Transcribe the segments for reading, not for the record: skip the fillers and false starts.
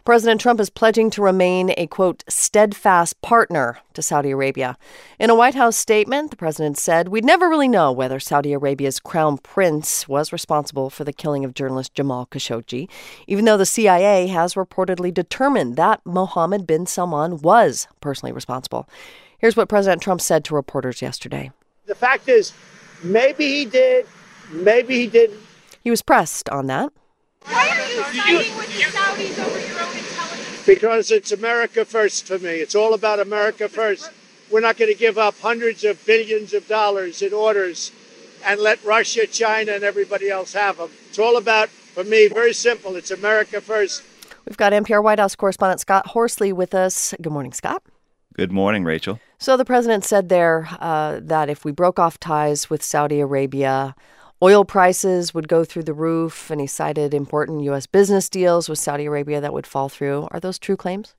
President Trump is pledging to remain a, quote, steadfast partner to Saudi Arabia. In a White House statement, the president said, "We'd never really know whether Saudi Arabia's crown prince was responsible for the killing of journalist Jamal Khashoggi, even though the CIA has reportedly determined that Mohammed bin Salman was personally responsible." Here's what President Trump said to reporters yesterday. The fact is, maybe he did, maybe he didn't. He was pressed on that. Why are you siding with the Saudis over your own intelligence? Because it's America first for me. It's all about America first. We're not going to give up hundreds of billions of dollars in orders and let Russia, China, and everybody else have them. It's all about, for me, very simple. It's America first. We've got NPR White House correspondent Scott Horsley with us. Good morning, Scott. Good morning, Rachel. So the president said there that if we broke off ties with Saudi Arabia, oil prices would go through the roof, and he cited important U.S. business deals with Saudi Arabia that would fall through. Are those true claims?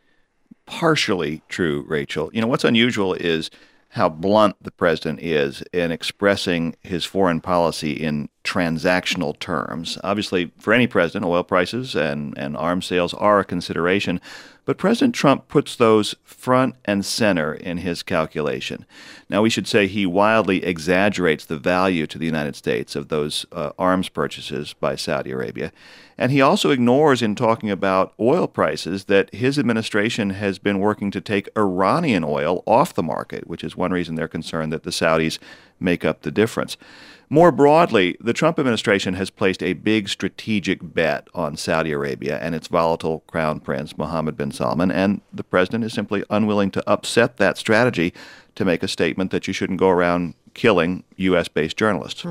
Partially true, Rachel. You know, what's unusual is how blunt the president is in expressing his foreign policy in transactional terms. Obviously, for any president, oil prices and arms sales are a consideration, but President Trump puts those front and center in his calculation. Now, we should say he wildly exaggerates the value to the United States of those arms purchases by Saudi Arabia. And he also ignores, in talking about oil prices, that his administration has been working to take Iranian oil off the market, which is one reason they're concerned that the Saudis make up the difference. More broadly, the Trump administration has placed a big strategic bet on Saudi Arabia and its volatile crown prince, Mohammed bin Salman, and the president is simply unwilling to upset that strategy to make a statement that you shouldn't go around killing U.S.-based journalists.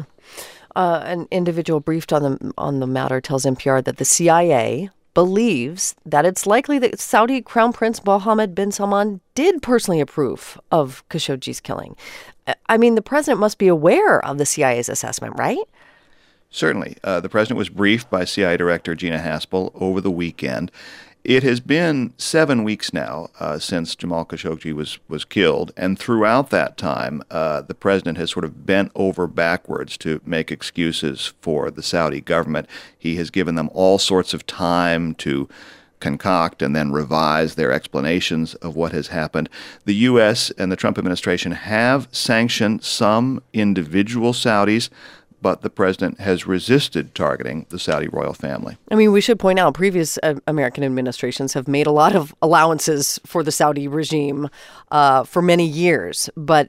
An individual briefed on the matter tells NPR that the CIA believes that it's likely that Saudi Crown Prince Mohammed bin Salman did personally approve of Khashoggi's killing. I mean, the president must be aware of the CIA's assessment, right? Certainly. The president was briefed by CIA Director Gina Haspel over the weekend. It has been 7 weeks now since Jamal Khashoggi was killed, and throughout that time, the president has sort of bent over backwards to make excuses for the Saudi government. He has given them all sorts of time to concoct and then revise their explanations of what has happened. The U.S. and the Trump administration have sanctioned some individual Saudis, but the president has resisted targeting the Saudi royal family. I mean, we should point out previous American administrations have made a lot of allowances for the Saudi regime for many years, but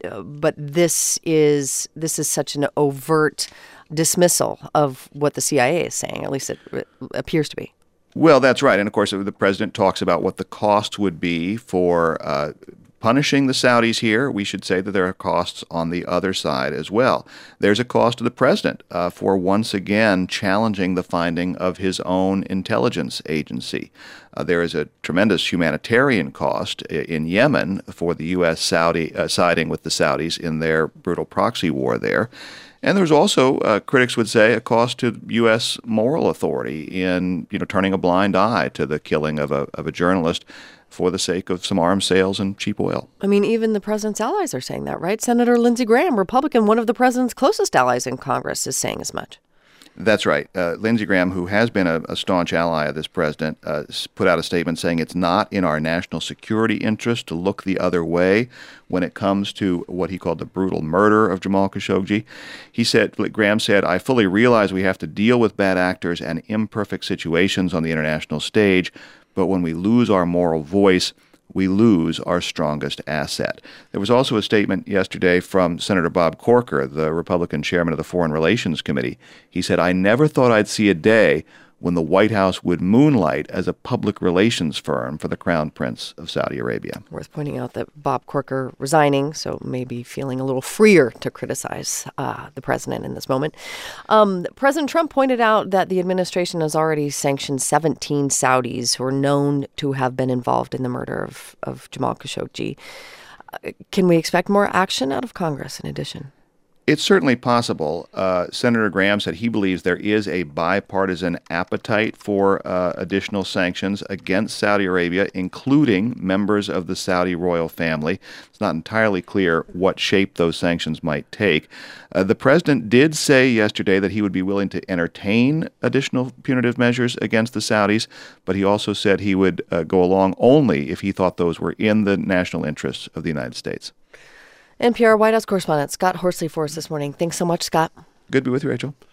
this is such an overt dismissal of what the CIA is saying. At least it appears to be. Well, that's right. And of course, the president talks about what the cost would be for punishing the Saudis here. We should say that there are costs on the other side as well. There's a cost to the president for once again challenging the finding of his own intelligence agency. There is a tremendous humanitarian cost in Yemen for the U.S. siding with the Saudis in their brutal proxy war there. And there's also, critics would say, a cost to U.S. moral authority in, turning a blind eye to the killing of a journalist for the sake of some arms sales and cheap oil. I mean, even the president's allies are saying that, right? Senator Lindsey Graham, Republican, one of the president's closest allies in Congress, is saying as much. That's right. Lindsey Graham, who has been a staunch ally of this president, put out a statement saying it's not in our national security interest to look the other way when it comes to what he called the brutal murder of Jamal Khashoggi. Graham said, "I fully realize we have to deal with bad actors and imperfect situations on the international stage, but when we lose our moral voice, we lose our strongest asset." There was also a statement yesterday from Senator Bob Corker, the Republican chairman of the Foreign Relations Committee. He said, "I never thought I'd see a day when the White House would moonlight as a public relations firm for the Crown Prince of Saudi Arabia." Worth pointing out that Bob Corker resigning, so maybe feeling a little freer to criticize the president in this moment. President Trump pointed out that the administration has already sanctioned 17 Saudis who are known to have been involved in the murder of Jamal Khashoggi. Can we expect more action out of Congress in addition? It's certainly possible. Senator Graham said he believes there is a bipartisan appetite for additional sanctions against Saudi Arabia, including members of the Saudi royal family. It's not entirely clear what shape those sanctions might take. The president did say yesterday that he would be willing to entertain additional punitive measures against the Saudis, but he also said he would go along only if he thought those were in the national interests of the United States. NPR White House correspondent Scott Horsley for us this morning. Thanks so much, Scott. Good to be with you, Rachel.